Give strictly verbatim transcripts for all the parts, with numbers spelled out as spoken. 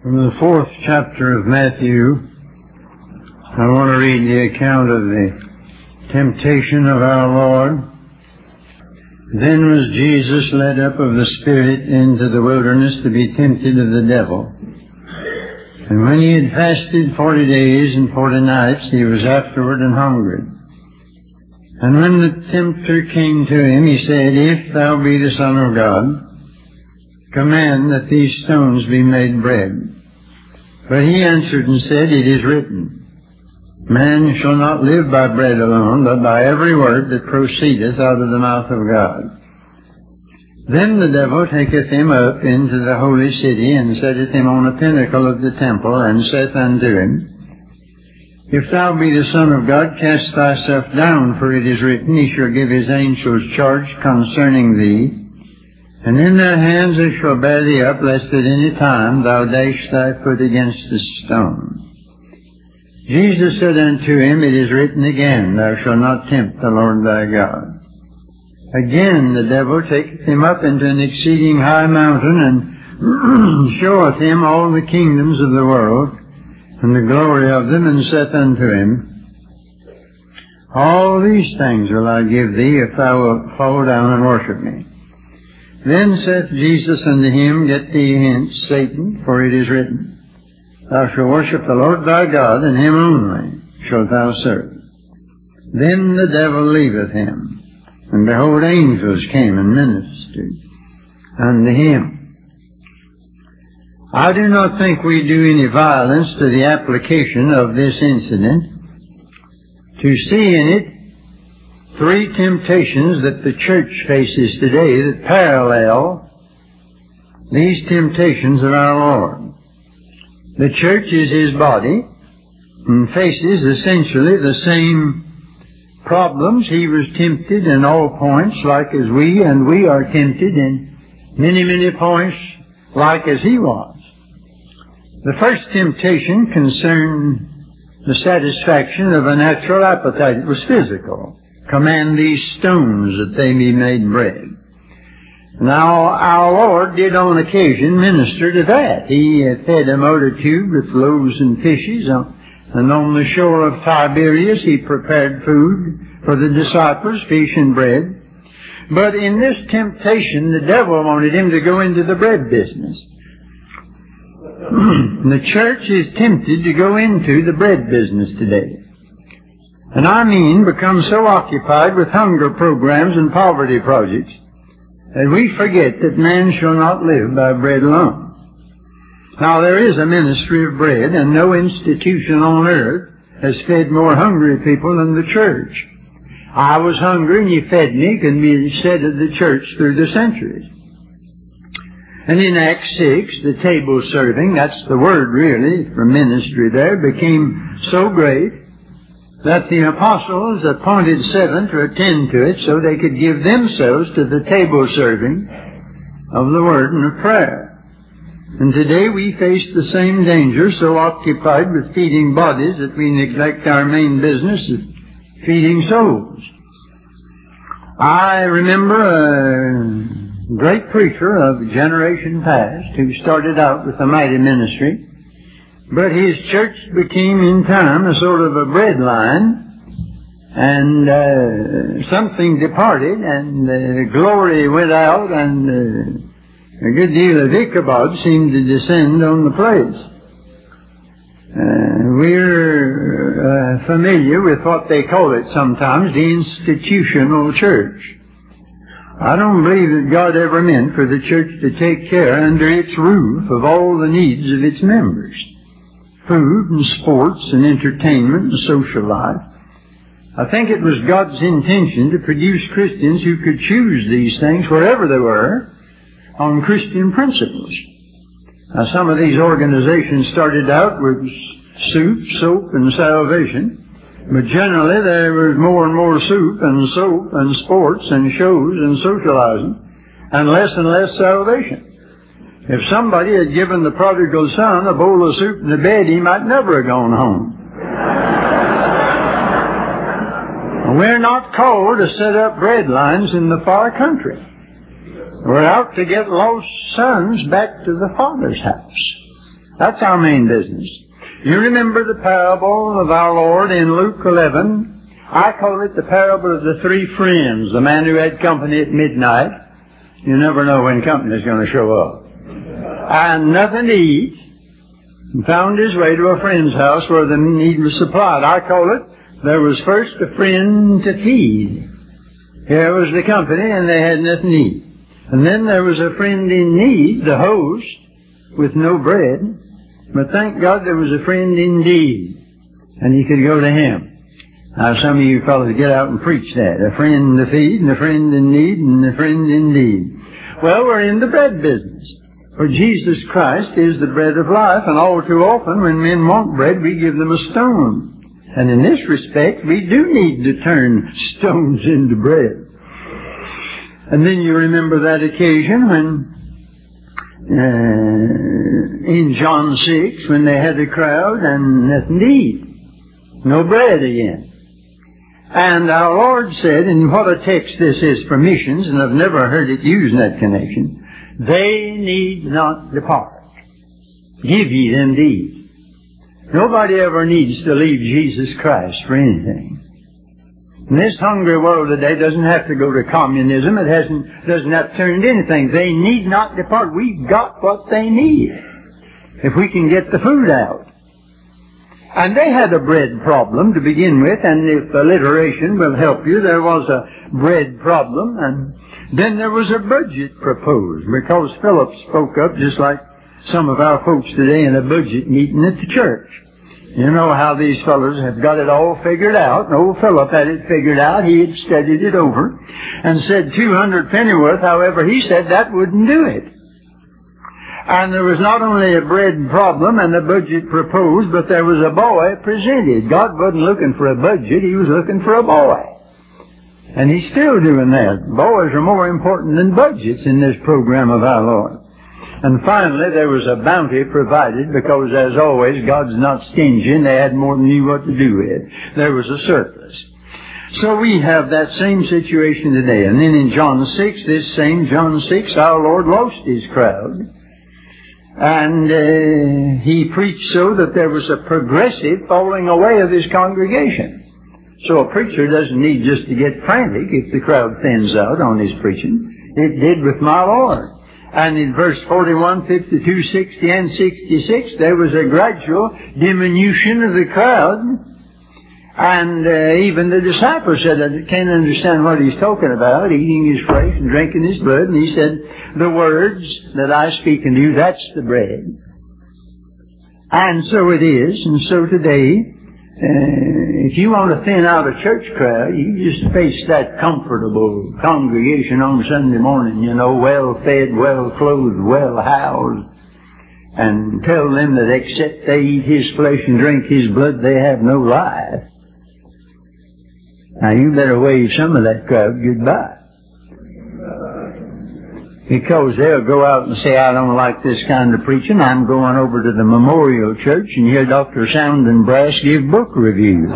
From the fourth chapter of Matthew, I want to read the account of the temptation of our Lord. Then was Jesus led up of the Spirit into the wilderness to be tempted of the devil. And when he had fasted forty days and forty nights, he was afterward and hungry. And when the tempter came to him, he said, If thou be the Son of God, command that these stones be made bread. But he answered and said, It is written, Man shall not live by bread alone, but by every word that proceedeth out of the mouth of God. Then the devil taketh him up into the holy city, and setteth him on a pinnacle of the temple, and saith unto him, If thou be the Son of God, cast thyself down, for it is written, He shall give His angels charge concerning thee, and in their hands they shall bear thee up, lest at any time thou dash thy foot against a stone. Jesus said unto him, It is written again, Thou shalt not tempt the Lord thy God. Again the devil taketh him up into an exceeding high mountain, and showeth him all the kingdoms of the world, and the glory of them, and saith unto him, All these things will I give thee, if thou wilt fall down and worship me. Then saith Jesus unto him, Get thee hence, Satan, for it is written, Thou shalt worship the Lord thy God, and Him only shalt thou serve. Then the devil leaveth him, and behold, angels came and ministered unto him. I do not think we do any violence to the application of this incident, to see in it three temptations that the church faces today that parallel these temptations of our Lord. The church is His body and faces essentially the same problems. He was tempted in all points like as we, and we are tempted in many, many points like as He was. The first temptation concerned the satisfaction of a natural appetite. It was physical. Command these stones that they be made bread. Now, our Lord did on occasion minister to that. He fed a multitude with loaves and fishes, and on the shore of Tiberias He prepared food for the disciples, fish and bread. But in this temptation, the devil wanted Him to go into the bread business. The church is tempted to go into the bread business today. And I mean become so occupied with hunger programs and poverty projects that we forget that man shall not live by bread alone. Now, there is a ministry of bread, and no institution on earth has fed more hungry people than the church. I was hungry and you fed me can be said of the church through the centuries. And in Acts six, the table serving, that's the word really for ministry there, became so great that the apostles appointed seven to attend to it so they could give themselves to the table serving of the Word and of prayer. And today we face the same danger, so occupied with feeding bodies that we neglect our main business of feeding souls. I remember a great preacher of a generation past who started out with a mighty ministry, but his church became in time a sort of a bread line, and uh, something departed, and the uh, glory went out, and uh, a good deal of Ichabod seemed to descend on the place. Uh, we're uh, familiar with what they call it sometimes, the institutional church. I don't believe that God ever meant for the church to take care under its roof of all the needs of its members. Food and sports and entertainment and social life. I think it was God's intention to produce Christians who could choose these things wherever they were on Christian principles. Now, some of these organizations started out with soup, soap, and salvation, but generally there was more and more soup and soap and sports and shows and socializing, and less and less salvation. If somebody had given the prodigal son a bowl of soup and a bed, he might never have gone home. We're not called to set up bread lines in the far country. We're out to get lost sons back to the Father's house. That's our main business. You remember the parable of our Lord in Luke eleven? I call it the parable of the three friends, the man who had company at midnight. You never know when company is going to show up. And nothing to eat. And found his way to a friend's house where the need was supplied. I call it, there was first a friend to feed. Here was the company, and they had nothing to eat. And then there was a friend in need, the host, with no bread. But thank God there was a friend indeed, and you could go to him. Now some of you fellows get out and preach that. A friend to feed, and a friend in need, and a friend indeed. Well, we're in the bread business. For Jesus Christ is the bread of life, and all too often when men want bread, we give them a stone. And in this respect, we do need to turn stones into bread. And then you remember that occasion when, uh, in John six, when they had a crowd and nothing to eat. No bread again. And our Lord said, and what a text this is for missions, and I've never heard it used in that connection, they need not depart. Give ye them to eat. Nobody ever needs to leave Jesus Christ for anything. And this hungry world today doesn't have to go to communism. It hasn't, doesn't have to turn into anything. They need not depart. We've got what they need, if we can get the food out. And they had a bread problem to begin with, and if alliteration will help you, there was a bread problem, and then there was a budget proposed, because Philip spoke up just like some of our folks today in a budget meeting at the church. You know how these fellows have got it all figured out. And old Philip had it figured out. He had studied it over and said two hundred pennyworth. However, he said that wouldn't do it. And there was not only a bread problem and a budget proposed, but there was a boy presented. God wasn't looking for a budget. He was looking for a boy. And he's still doing that. Boys are more important than budgets in this program of our Lord. And finally, there was a bounty provided, because, as always, God's not stingy, and they had more than knew what to do with. There was a surplus. So we have that same situation today. And then in John six, this same John six, our Lord lost his crowd. And uh, he preached so that there was a progressive falling away of his congregation. So a preacher doesn't need just to get frantic if the crowd thins out on his preaching. It did with my Lord. And in verse forty-one, fifty-two, sixty, and sixty-six, there was a gradual diminution of the crowd. And uh, even the disciples said, I can't understand what he's talking about, eating his flesh and drinking his blood. And he said, the words that I speak unto you, that's the bread. And so it is. And so today, Uh, if you want to thin out a church crowd, you just face that comfortable congregation on Sunday morning, you know, well-fed, well-clothed, well-housed, and tell them that except they eat his flesh and drink his blood, they have no life. Now, you better wave some of that crowd goodbye. Because they'll go out and say, I don't like this kind of preaching. I'm going over to the Memorial Church and hear Doctor Sound and Brass give book reviews.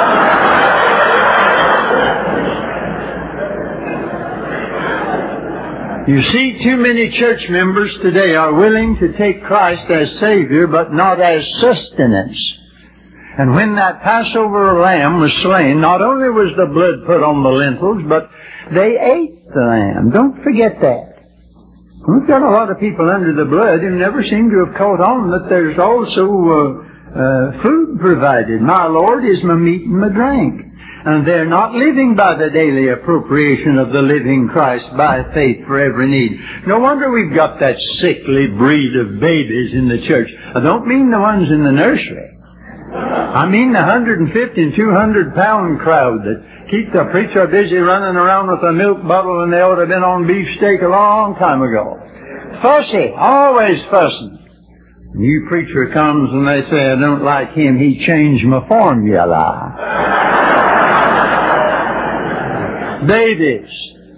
You see, too many church members today are willing to take Christ as Savior, but not as sustenance. And when that Passover lamb was slain, not only was the blood put on the lintels, but they ate the lamb. Don't forget that. We've got a lot of people under the blood who never seem to have caught on that there's also uh, uh, food provided. My Lord is my meat and my drink. And they're not living by the daily appropriation of the living Christ by faith for every need. No wonder we've got that sickly breed of babies in the church. I don't mean the ones in the nursery. I mean the one hundred fifty and two hundred pound crowd that keep the preacher busy running around with a milk bottle when they ought to have been on beefsteak a long time ago. Fussy, always fussing. New preacher comes and they say, I don't like him, he changed my formula. Babies.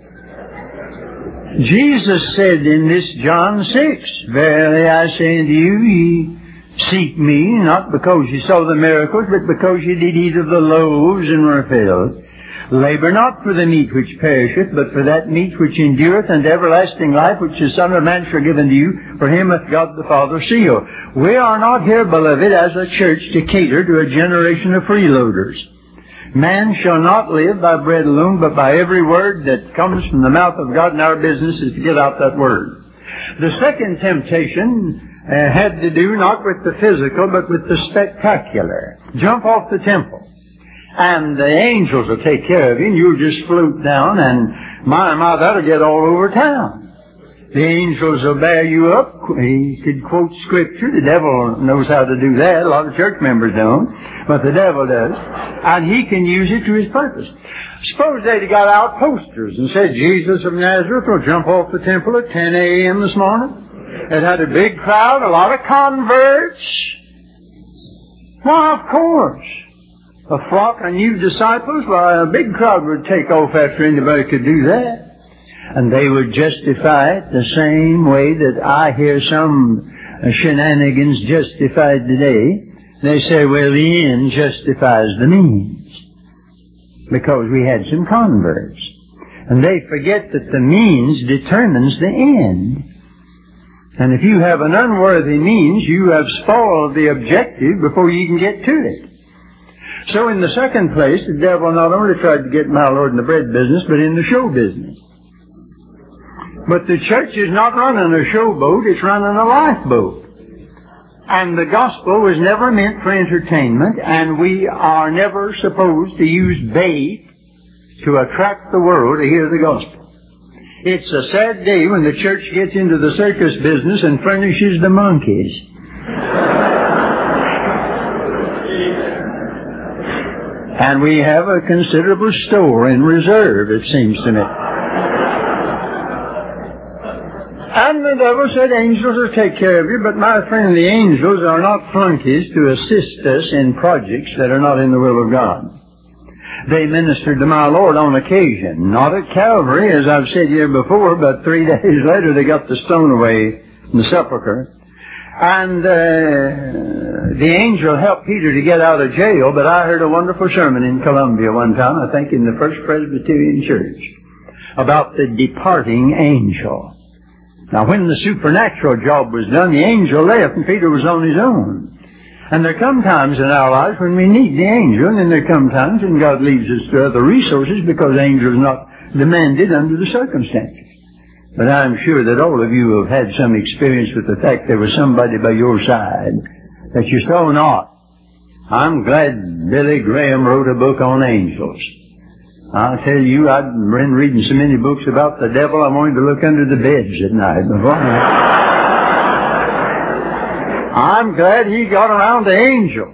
Jesus said in this John six, verily I say unto you, ye seek me, not because you saw the miracles, but because you did eat of the loaves and were filled. Labor not for the meat which perisheth, but for that meat which endureth unto everlasting life, which the Son of Man shall give unto you, for him hath God the Father sealed. We are not here, beloved, as a church to cater to a generation of freeloaders. Man shall not live by bread alone, but by every word that comes from the mouth of God, and our business is to get out that word. The second temptation uh, had to do not with the physical, but with the spectacular. Jump off the temple, and the angels will take care of you, and you'll just float down, and my, my, that'll get all over town. The angels will bear you up. He could quote Scripture. The devil knows how to do that. A lot of church members don't, but the devil does. And he can use it to his purpose. Suppose they'd got out posters and said, Jesus of Nazareth will jump off the temple at ten a.m. this morning. It had a big crowd, a lot of converts. Why, of course. A flock of new disciples, why, a big crowd would take off after anybody could do that. And they would justify it the same way that I hear some shenanigans justified today. They say, well, the end justifies the means, because we had some converts. And they forget that the means determines the end. And if you have an unworthy means, you have spoiled the objective before you can get to it. So in the second place, the devil not only tried to get my Lord in the bread business, but in the show business. But the church is not running a showboat, it's running a lifeboat. And the gospel was never meant for entertainment, and we are never supposed to use bait to attract the world to hear the gospel. It's a sad day when the church gets into the circus business and furnishes the monkeys. And we have a considerable store in reserve, it seems to me. And the devil said, angels will take care of you, but my friend, the angels are not flunkies to assist us in projects that are not in the will of God. They ministered to my Lord on occasion, not at Calvary, as I've said here before, but three days later they got the stone away from the sepulchre. And uh, the angel helped Peter to get out of jail, but I heard a wonderful sermon in Columbia one time, I think in the First Presbyterian Church, about the departing angel. Now, when the supernatural job was done, the angel left and Peter was on his own. And there come times in our lives when we need the angel, and then there come times when God leaves us to other resources because the angel is not demanded under the circumstances. But I'm sure that all of you have had some experience with the fact there was somebody by your side that you saw not. I'm glad Billy Graham wrote a book on angels. I'll tell you, I've been reading so many books about the devil, I'm wanting to look under the beds at night. I'm glad he got around to angels.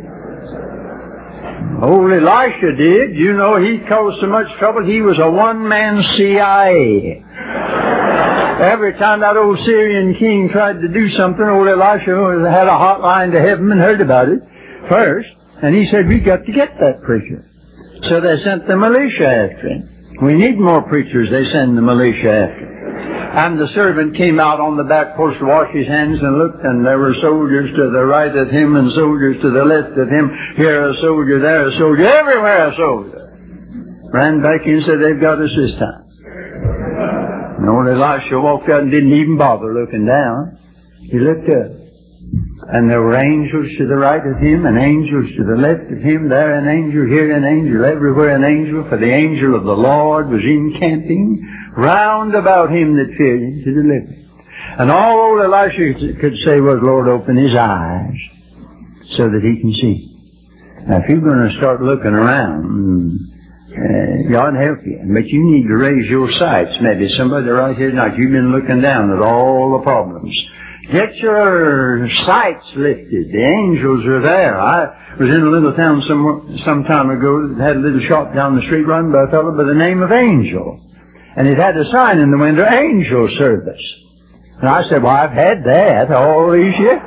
Old Elisha did. You know, he caused so much trouble, he was a one-man C I A. Every time that old Syrian king tried to do something, old Elisha had a hotline to heaven and heard about it first. And he said, we've got to get that preacher. So they sent the militia after him. We need more preachers, they send the militia after him. And the servant came out on the back porch to wash his hands and looked, and there were soldiers to the right of him and soldiers to the left of him. Here a soldier, there a soldier, everywhere a soldier. Ran back in and said, they've got us this time. And old Elisha walked out and didn't even bother looking down. He looked up. And there were angels to the right of him and angels to the left of him. There an angel, here an angel, everywhere an angel. For the angel of the Lord was encamping round about him that feared him to deliver him. And all old Elisha could say was, Lord, open his eyes so that he can see. Now, if you're going to start looking around, uh, God help you. But you need to raise your sights. Maybe somebody right here tonight, you've been looking down at all the problems. Get your sights lifted. The angels are there. I was in a little town some some time ago that had a little shop down the street run by a fellow by the name of Angel. And it had a sign in the window, Angel Service. And I said, well, I've had that all these years.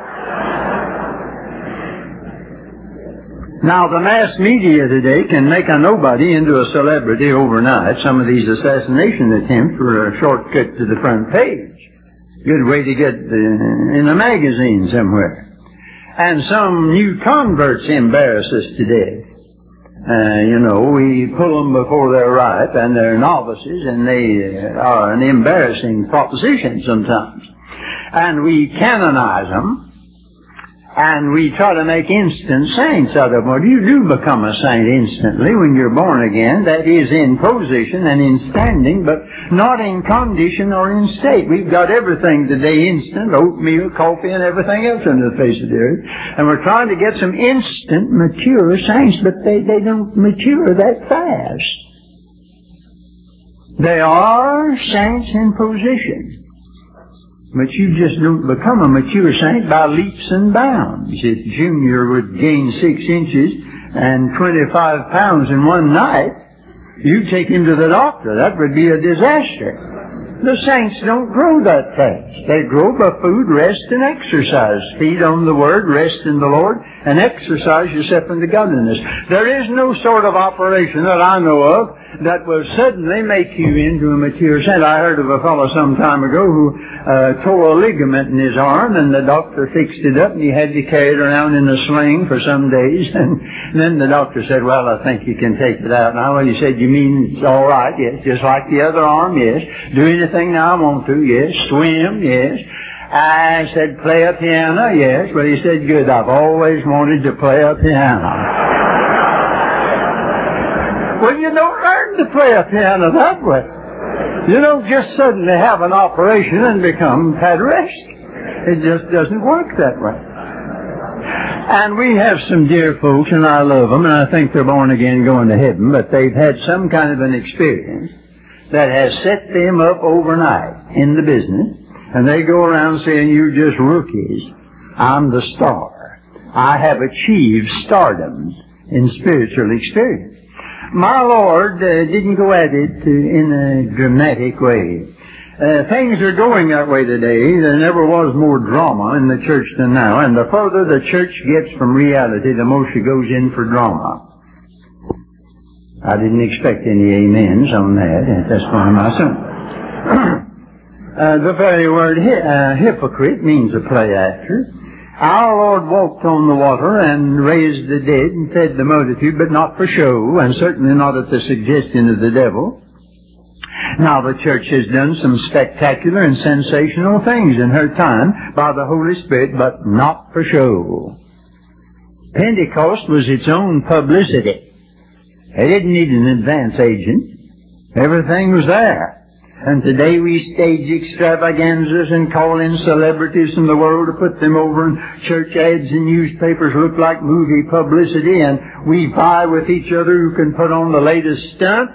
Now, the mass media today can make a nobody into a celebrity overnight. Some of these assassination attempts were a shortcut to the front page. Good way to get uh, in a magazine somewhere. And some new converts embarrass us today. Uh, you know, we pull them before they're ripe, and they're novices, and they are an embarrassing proposition sometimes. And we canonize them, and we try to make instant saints out of them. Well, you do become a saint instantly when you're born again. That is, in position and in standing, but not in condition or in state. We've got everything today instant, oatmeal, coffee, and everything else on the face of the earth. And we're trying to get some instant, mature saints, but they, they don't mature that fast. They are saints in position. But you just don't become a mature saint by leaps and bounds. If Junior would gain six inches and twenty-five pounds in one night, you'd take him to the doctor. That would be a disaster. The saints don't grow that fast. They grow by food, rest, and exercise. Feed on the Word, rest in the Lord, and exercise yourself into godliness. There is no sort of operation that I know of that will suddenly make you into a mature saint. I heard of a fellow some time ago who uh, tore a ligament in his arm, and the doctor fixed it up, and he had to carry it around in a sling for some days. And then the doctor said, well, I think you can take it out now. Well, he said, you mean it's all right? Yes. Just like the other arm? Yes. Do anything now I want to? Yes. Swim? Yes. I said, play a piano? Yes. Well, he said, good. I've always wanted to play a piano. Well, you don't learn to play a piano that way. You don't just suddenly have an operation and become pederast. It just doesn't work that way. And we have some dear folks, and I love them, and I think they're born again going to heaven, but they've had some kind of an experience that has set them up overnight in the business, and they go around saying, you're just rookies. I'm the star. I have achieved stardom in spiritual experience. My Lord uh, didn't go at it uh, in a dramatic way. Uh, things are going that way today. There never was more drama in the church than now. And the further the church gets from reality, the more she goes in for drama. I didn't expect any amens on that. That's one of my sons. uh, the very word hi- uh, hypocrite means a play actor. Our Lord walked on the water and raised the dead and fed the multitude, but not for show, and certainly not at the suggestion of the devil. Now the church has done some spectacular and sensational things in her time by the Holy Spirit, but not for show. Pentecost was its own publicity. They didn't need an advance agent. Everything was there. And today we stage extravaganzas and call in celebrities from the world to put them over, and church ads and newspapers look like movie publicity, and we vie with each other who can put on the latest stunt.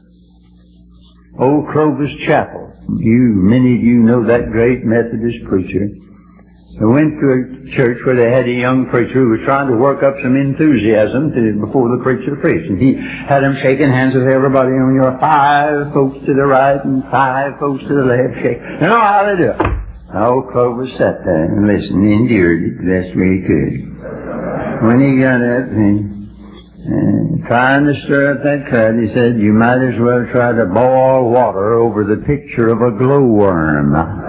Old Clovis Chapel. You, many of you know that great Methodist preacher. I went to a church where they had a young preacher who was trying to work up some enthusiasm to, before the preacher preached. And he had them shaking hands with everybody on your five folks to the right and five folks to the left. Shake. You know how they do it. Old Clovis sat there and listened and endured it the best way he could. When he got up and uh, trying to stir up that crowd, he said, you might as well try to boil water over the picture of a glowworm.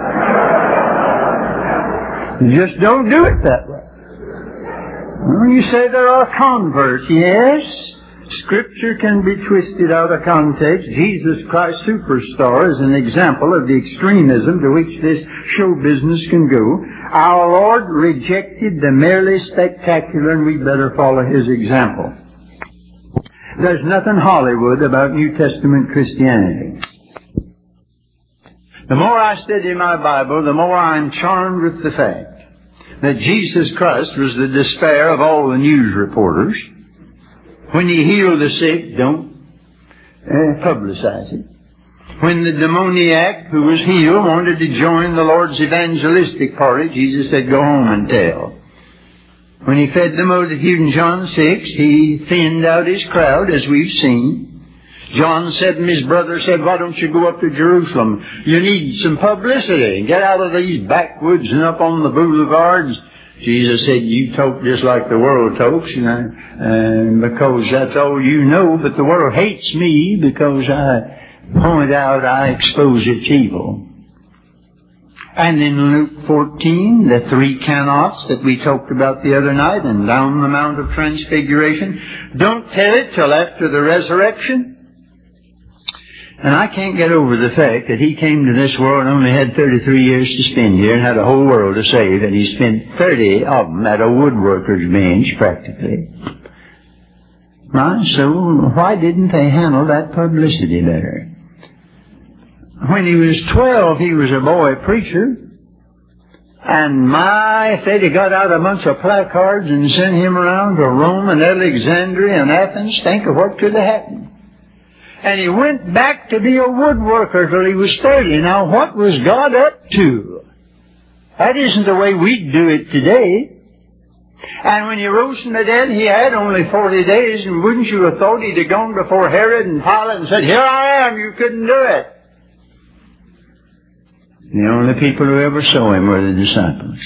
You just don't do it that way. When you say there are converts, yes, Scripture can be twisted out of context. Jesus Christ Superstar is an example of the extremism to which this show business can go. Our Lord rejected the merely spectacular, and we better follow His example. There's nothing Hollywood about New Testament Christianity. The more I study my Bible, the more I'm charmed with the fact that Jesus Christ was the despair of all the news reporters. When He healed the sick, don't uh, publicize it. When the demoniac who was healed wanted to join the Lord's evangelistic party, Jesus said, go home and tell. When He fed the multitude in John six, He thinned out His crowd, as we've seen. John said, and his brother said, why don't you go up to Jerusalem? You need some publicity. Get out of these backwoods and up on the boulevards. Jesus said, you talk just like the world talks, you know, and because that's all you know, but the world hates me because I point out, I expose its evil. And in Luke fourteen, the three cannots that we talked about the other night, and down the Mount of Transfiguration. Don't tell it till after the resurrection. And I can't get over the fact that he came to this world and only had thirty-three years to spend here and had a whole world to save, and he spent thirty of them at a woodworker's bench, practically. Right? So why didn't they handle that publicity better? When he was twelve, he was a boy preacher. And my, if they'd have got out a bunch of placards and sent him around to Rome and Alexandria and Athens, think of what could have happened. And he went back to be a woodworker till he was thirty. Now, what was God up to? That isn't the way we'd do it today. And when he rose from the dead, he had only forty days, and wouldn't you have thought he'd have gone before Herod and Pilate and said, "Here I am, you couldn't do it." The only people who ever saw him were the disciples.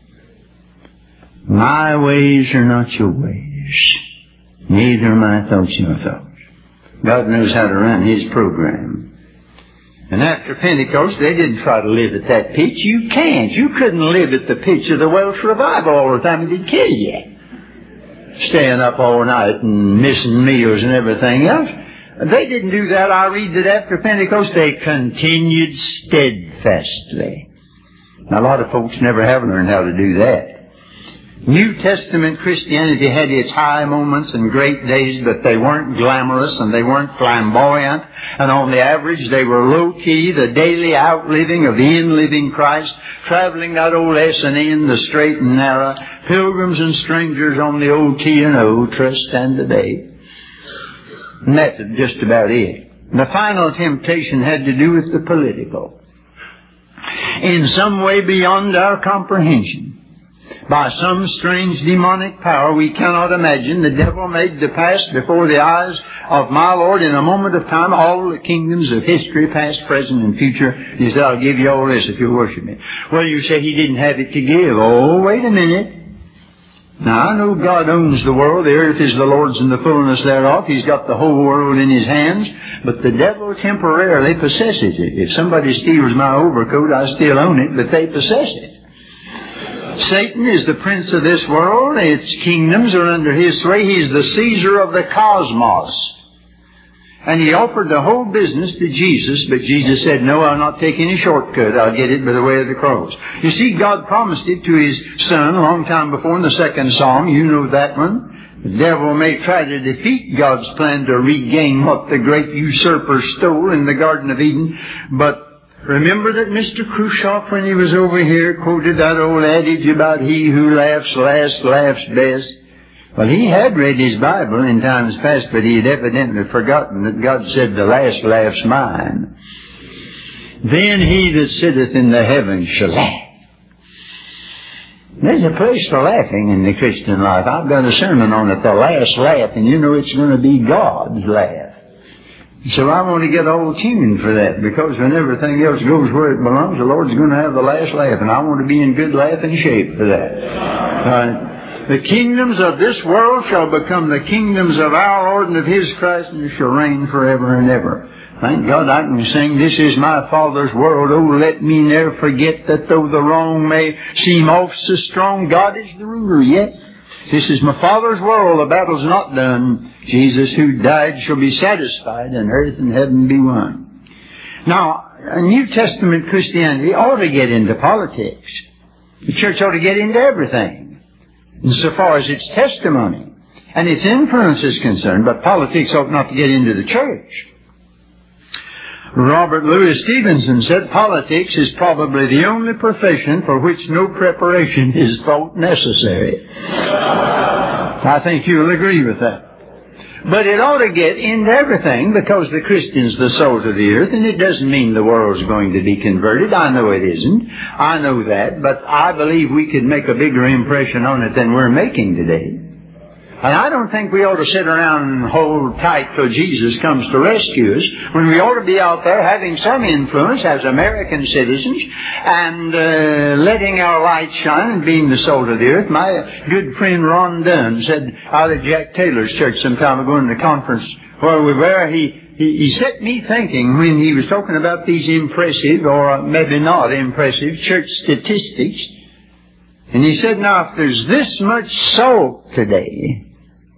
My ways are not your ways, neither are my thoughts your thoughts. God knows how to run His program. And after Pentecost, they didn't try to live at that pitch. You can't. You couldn't live at the pitch of the Welsh revival all the time. It'd kill you. Staying up all night and missing meals and everything else. They didn't do that. I read that after Pentecost, they continued steadfastly. Now, a lot of folks never have learned how to do that. New Testament Christianity had its high moments and great days, but they weren't glamorous and they weren't flamboyant. And on the average, they were low-key, the daily outliving of the in-living Christ, traveling that old S and N, the straight and narrow, pilgrims and strangers on the old T and O, trust and obey. And that's just about it. The final temptation had to do with the political. In some way beyond our comprehension, by some strange demonic power we cannot imagine, the devil made to pass before the eyes of my Lord in a moment of time all the kingdoms of history, past, present, and future. He said, "I'll give you all this if you worship me." Well, you say He didn't have it to give. Oh, wait a minute. Now, I know God owns the world. The earth is the Lord's and the fullness thereof. He's got the whole world in His hands. But the devil temporarily possesses it. If somebody steals my overcoat, I still own it, but they possess it. Satan is the prince of this world. Its kingdoms are under his sway. He's the Caesar of the cosmos. And he offered the whole business to Jesus, but Jesus said, "No, I'll not take any shortcut. I'll get it by the way of the cross." You see, God promised it to His Son a long time before in the second Psalm. You know that one. The devil may try to defeat God's plan to regain what the great usurper stole in the Garden of Eden, but remember that Mister Khrushchev, when he was over here, quoted that old adage about he who laughs last laughs best. Well, he had read his Bible in times past, but he had evidently forgotten that God said, "The last laugh's mine." Then he that sitteth in the heavens shall laugh. There's a place for laughing in the Christian life. I've done a sermon on it, the last laugh, and you know it's going to be God's laugh. So I want to get all tuned for that, because when everything else goes where it belongs, the Lord's going to have the last laugh, and I want to be in good laughing shape for that. Uh, the kingdoms of this world shall become the kingdoms of our Lord and of His Christ, and shall reign forever and ever. Thank God I can sing, "This is my Father's world. Oh, let me ne'er forget that though the wrong may seem oft so strong, God is the ruler yet. This is my Father's world, the battle's not done. Jesus who died shall be satisfied, and earth and heaven be won." Now, a New Testament Christianity ought to get into politics. The church ought to get into everything, insofar as its testimony and its influence is concerned, but politics ought not to get into the church. Robert Louis Stevenson said, "Politics is probably the only profession for which no preparation is thought necessary." I think you'll agree with that. But it ought to get into everything, because the Christian's the salt of the earth, and it doesn't mean the world's going to be converted. I know it isn't. I know that. But I believe we could make a bigger impression on it than we're making today. And I don't think we ought to sit around and hold tight till Jesus comes to rescue us, when we ought to be out there having some influence as American citizens and uh, letting our light shine and being the salt of the earth. My good friend Ron Dunn said out at Jack Taylor's church some time ago in the conference where we were, he he, he set me thinking when he was talking about these impressive, or maybe not impressive, church statistics. And he said, now, if there's this much salt today,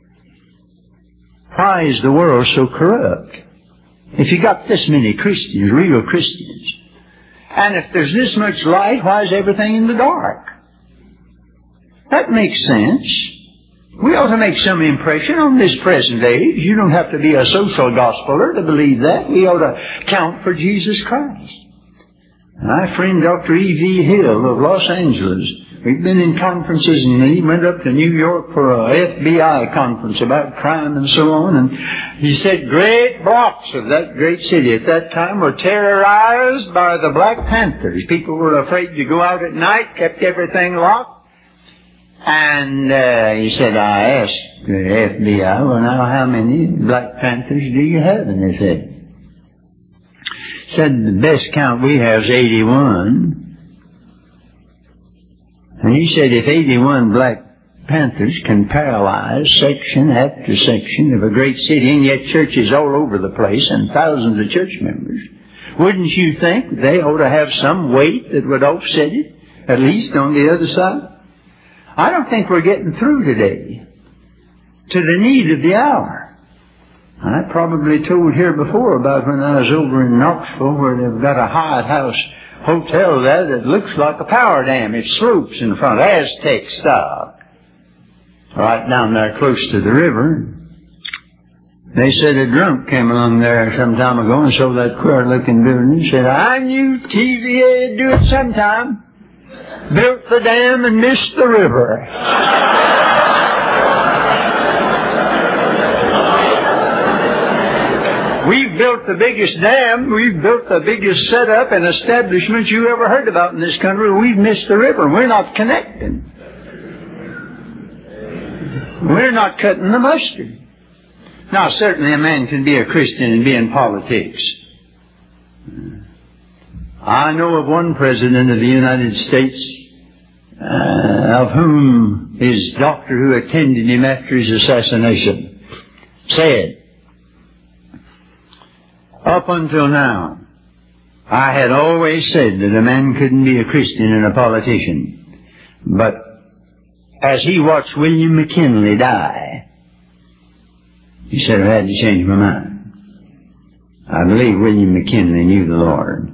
why is the world so corrupt? If you got this many Christians, real Christians, and if there's this much light, why is everything in the dark? That makes sense. We ought to make some impression on this present age. You don't have to be a social gospeler to believe that. We ought to count for Jesus Christ. My friend Doctor E V Hill of Los Angeles, we've been in conferences, and he went up to New York for a F B I conference about crime and so on, and he said great blocks of that great city at that time were terrorized by the Black Panthers. People were afraid to go out at night, kept everything locked. And uh, he said, I asked the F B I, well, now, how many Black Panthers do you have? And they said, said the best count we have is eighty-one. And he said, if eighty-one Black Panthers can paralyze section after section of a great city, and yet churches all over the place and thousands of church members, wouldn't you think they ought to have some weight that would offset it, at least on the other side? I don't think we're getting through today to the need of the hour. I probably told here before about when I was over in Knoxville, where they've got a Hyatt House hotel there that looks like a power dam. It slopes in front, Aztec style, right down there close to the river. They said a drunk came along there some time ago and saw that queer-looking building and said, I knew T V A would do it sometime. Built the dam and missed the river. We've built the biggest dam, we've built the biggest setup and establishment you ever heard about in this country. We've missed the river. We're not connecting. We're not cutting the mustard. Now, certainly a man can be a Christian and be in politics. I know of one president of the United States uh, of whom his doctor who attended him after his assassination said, up until now, I had always said that a man couldn't be a Christian and a politician. But as he watched William McKinley die, he said, I had to change my mind. I believe William McKinley knew the Lord.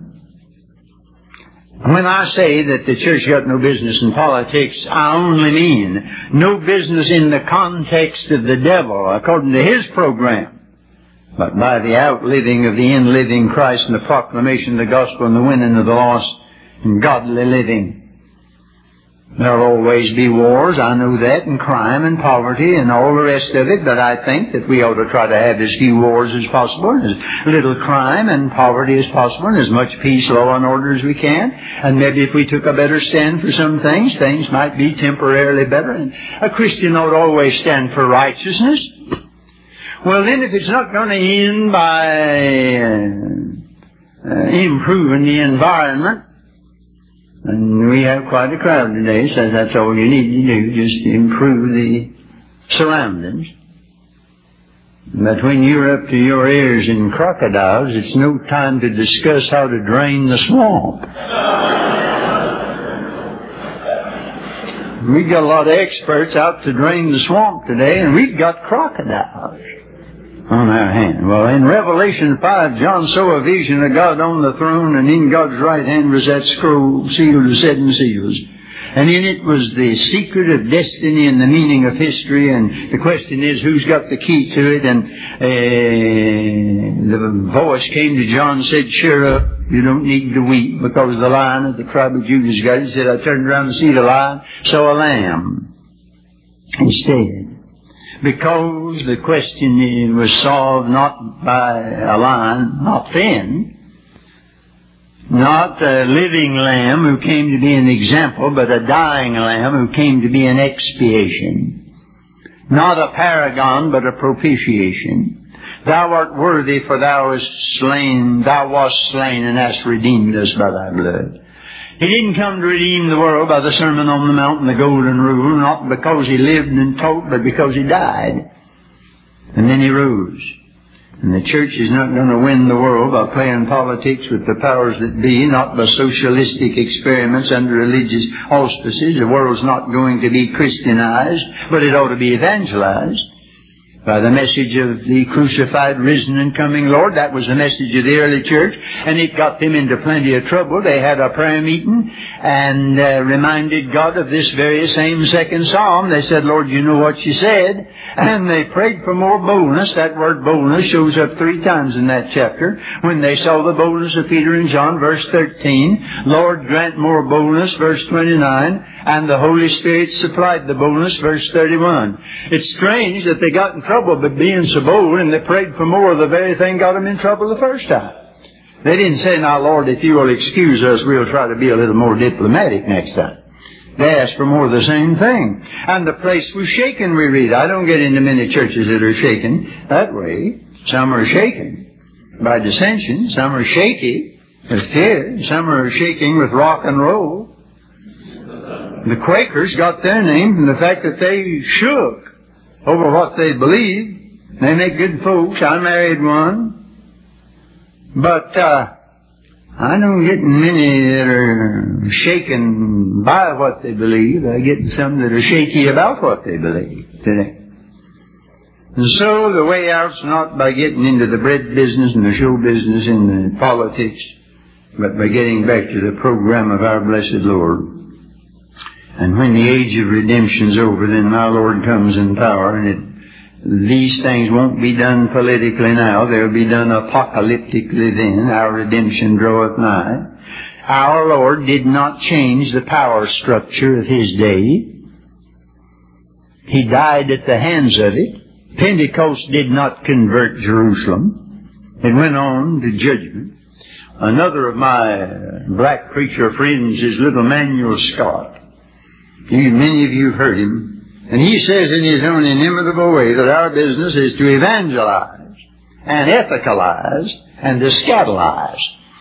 When I say that the church got no business in politics, I only mean no business in the context of the devil, according to his program, but by the outliving of the in-living Christ and the proclamation of the gospel and the winning of the lost and godly living. There'll always be wars, I know that, and crime and poverty and all the rest of it, but I think that we ought to try to have as few wars as possible, and as little crime and poverty as possible, and as much peace, law, and order as we can. And maybe if we took a better stand for some things, things might be temporarily better. And a Christian ought always stand for righteousness. Well, then, if it's not going to end by uh, uh, improving the environment, and we have quite a crowd today, so that's all you need to do, just improve the surroundings. But when you're up to your ears in crocodiles, it's no time to discuss how to drain the swamp. We've got a lot of experts out to drain the swamp today, and we've got crocodiles on our hand. Well, in Revelation five, John saw a vision of God on the throne, and in God's right hand was that scroll sealed with seven seals. And in it was the secret of destiny and the meaning of history. And the question is, who's got the key to it? And uh, the voice came to John and said, cheer up, you don't need to weep, because the Lion of the tribe of Judah's got it. He said, I turned around to see the lion, saw a lamb instead. Because the question was solved not by a lion, not thin, not a living lamb who came to be an example, but a dying lamb who came to be an expiation. Not a paragon, but a propitiation. Thou art worthy, for thou wast slain, thou wast slain, and hast redeemed us by thy blood. He didn't come to redeem the world by the Sermon on the Mount and the Golden Rule, not because he lived and taught, but because he died. And then he rose. And the church is not going to win the world by playing politics with the powers that be, not by socialistic experiments under religious auspices. The world's not going to be Christianized, but it ought to be evangelized by the message of the crucified, risen, and coming Lord. That was the message of the early church, and it got them into plenty of trouble. They had a prayer meeting and uh, reminded God of this very same second psalm. They said, Lord, you know what you said. And they prayed for more boldness. That word boldness shows up three times in that chapter. When they saw the boldness of Peter and John, verse thirteen. Lord, grant more boldness, verse twenty-nine. And the Holy Spirit supplied the boldness, verse thirty-one. It's strange that they got in trouble by being so bold, and they prayed for more of the very thing got them in trouble the first time. They didn't say, now, Lord, if you will excuse us, we'll try to be a little more diplomatic next time. They asked for more of the same thing. And the place was shaken, we read. I don't get into many churches that are shaken that way. Some are shaken by dissension. Some are shaky with fear. Some are shaking with rock and roll. The Quakers got their name from the fact that they shook over what they believed. They make good folks. I married one. But, uh, I don't get many that are shaken by what they believe. I get some that are shaky about what they believe today. And so the way out's not by getting into the bread business and the show business and the politics, but by getting back to the program of our blessed Lord. And when the age of redemption's over, then our Lord comes in power, and it these things won't be done politically now. They'll be done apocalyptically then. Our redemption draweth nigh. Our Lord did not change the power structure of His day. He died at the hands of it. Pentecost did not convert Jerusalem. It went on to judgment. Another of my black preacher friends is little Manuel Scott. You, many of you have heard him. And he says in his own inimitable way that our business is to evangelize and ethicalize and to scandalize.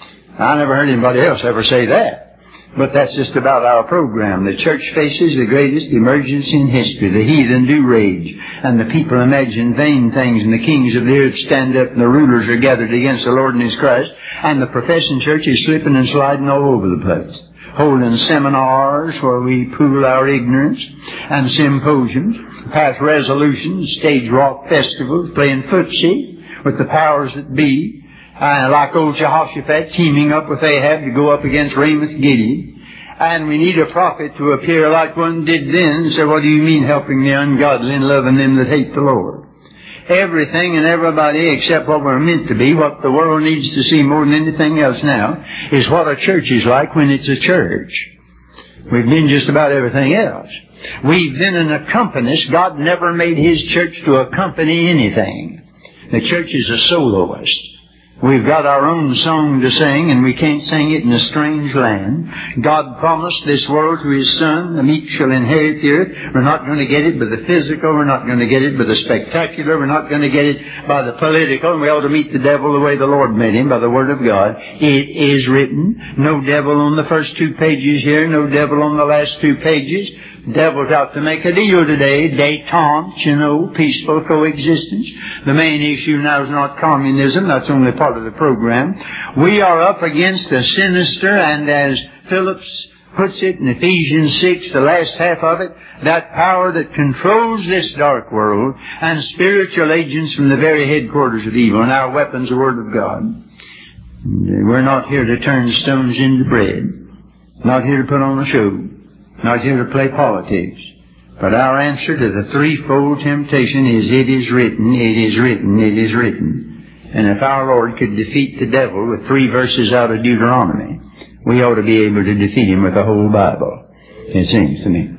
I never heard anybody else ever say that. But that's just about our program. The church faces the greatest emergency in history. The heathen do rage, and the people imagine vain things, and the kings of the earth stand up, and the rulers are gathered against the Lord and His Christ, and the professing church is slipping and sliding all over the place. Holding seminars where we pool our ignorance, and symposiums, pass resolutions, stage rock festivals, playing footsie with the powers that be, uh, like old Jehoshaphat teaming up with Ahab to go up against Ramoth Gilead. And we need a prophet to appear like one did then and say, what do you mean helping the ungodly and loving them that hate the Lord? Everything and everybody except what we're meant to be, what the world needs to see more than anything else now, is what a church is like when it's a church. We've been just about everything else. We've been an accompanist. God never made His church to accompany anything. The church is a soloist. We've got our own song to sing, and we can't sing it in a strange land. God promised this world to His Son. The meek shall inherit the earth. We're not going to get it by the physical. We're not going to get it by the spectacular. We're not going to get it by the political. And we ought to meet the devil the way the Lord made him, by the Word of God. It is written. No devil on the first two pages here. No devil on the last two pages. Devil's out to make a deal today. Détente, you know, peaceful coexistence. The main issue now is not communism. That's only part of the program. We are up against a sinister, and as Phillips puts it in Ephesians six, the last half of it, that power that controls this dark world and spiritual agents from the very headquarters of evil. And our weapon's the Word of God. We're not here to turn stones into bread. Not here to put on a show. Not here to play politics. But our answer to the threefold temptation is, it is written, it is written, it is written. And if our Lord could defeat the devil with three verses out of Deuteronomy, we ought to be able to defeat him with the whole Bible, it seems to me.